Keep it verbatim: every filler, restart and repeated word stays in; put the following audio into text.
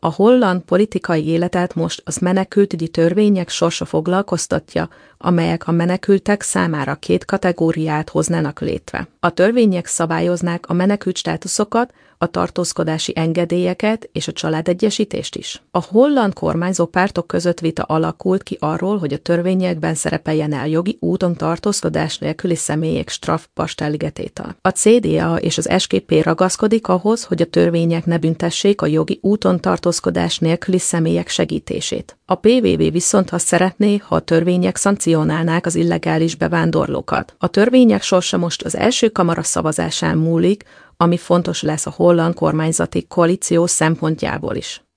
A holland politikai életet most az menekültügyi törvények sorsa foglalkoztatja, amelyek a menekültek számára két kategóriát hoznának létre. A törvények szabályoznák a menekült státuszokat, a tartózkodási engedélyeket és a családegyesítést is. A holland kormányzó pártok között vita alakult ki arról, hogy a törvényekben szerepeljen el jogi úton tartózkodás nélküli személyek strafbastelligetétel. A cé dé á és az es ká pé ragaszkodik ahhoz, hogy a törvények ne büntessék a jogi úton tartózkodás nélküli személyek segítését. A pé vé vé viszont azt szeretné, ha a törvények szankcionálnák az illegális bevándorlókat. A törvények sorsa most az első kamara szavazásán múlik, ami fontos lesz a holland kormányzati koalíció szempontjából is.